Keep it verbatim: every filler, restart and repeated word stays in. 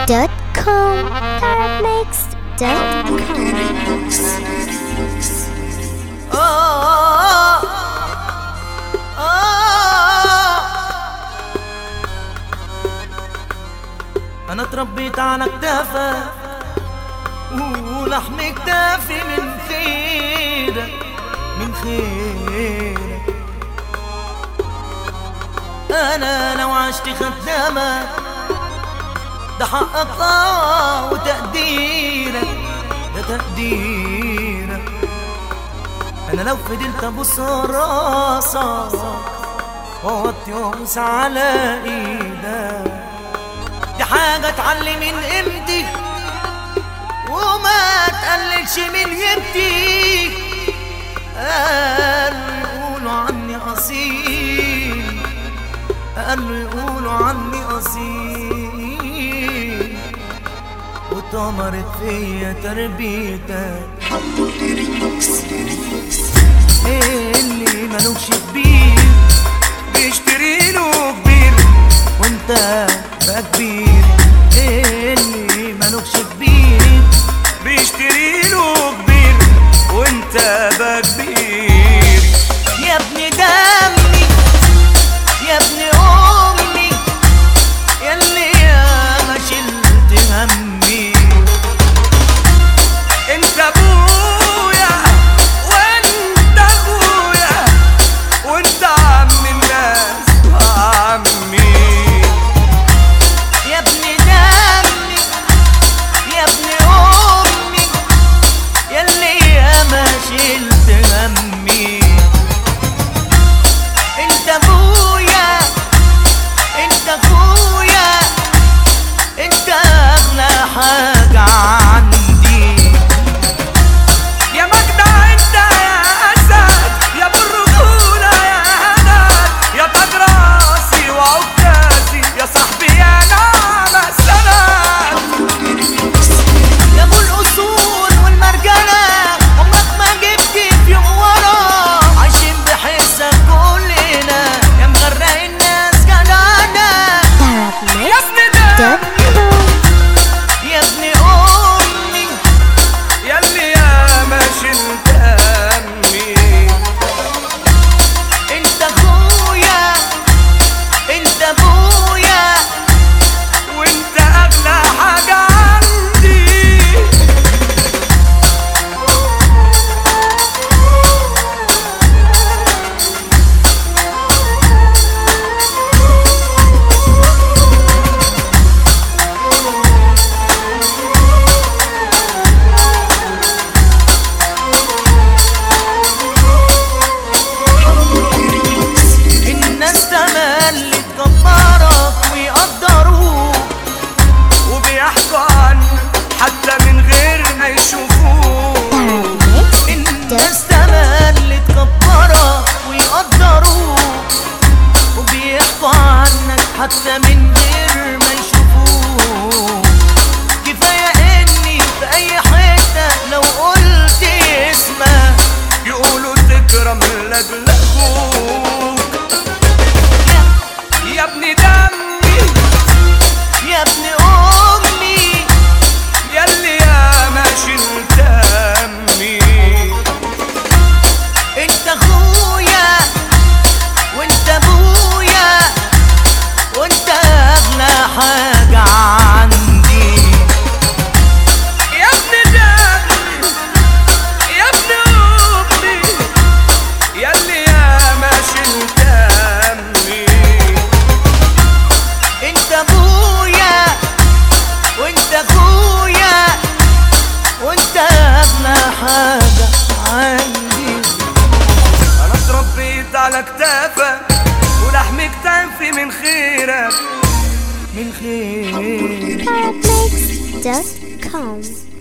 dot com. Paramix dot أنا اتربيت على كتافك ولحم كتافي من خيرك من خيرك. أنا لو عشت خدامك ده حقك آه وتقديرك ده تقديرك. أنا لو فضلت أبص راسك وأوطي وأبوس على إيدك دي حاجة تعلي من قيمتي وما تقللش من هيبتي. قالوا يقولوا عني أصيل قالوا يقولوا عني أصيل وطمرت فيا تربيتك. ايه اللي ملوكش كبير بيشتري له كبير وانت بقى كبير. ايه اللي ملوكش كبير بيشتري له كبير وانت بقى كبير. يا ابن دمي يا ابن امي ياللي ياما شلت همي. انت ابويا وانت ابويا وانت عم الناس وعمي. يا ابن دمي يا ابن امي ياللي ياما شلت همي. انت ابويا انت اخويا انت اغلى حاجة عندي. يا مجدع انت يا اسد يا ابو الرجولة يا هند يا تاج راسي وعكازي يا صاحبي يا نعم السند. يا ابو الاصول والمرجلة عمرك ما جبت في يوم ورا عايشين بحسك كلنا يا مغرق الناس جدعنا. يا ابن dot com. يا ابن امي ياللي ياما شلت همي. انت اخويا انت ابويا وانت اغلى حاجة عندي. الناس تملي تكبرك ويقدروك وبيحكوا عنك حتى من غير ما يشوفوك. الناس تملي تكبرك ويقدروك وبيحكوا عنك حتى من غير ما يشوفوك. كفاية اني في اي حتة لو قلت اسمك يقولوا تكرم لاجل اخوك. يا ابن دمي يا ابن امي ياللي ياما شلت همي. انت اخويا وانت ابويا وانت اغلى حاجة عندي. يا ابن دمي يا ابن امي ياللي ياما شلت همي. انت ابويا وانت اخويا وانت اغلى حاجة عندي. انا اتربيت على كتافك ولحم كتافي من خيرك من خيرك. Paramix dot com.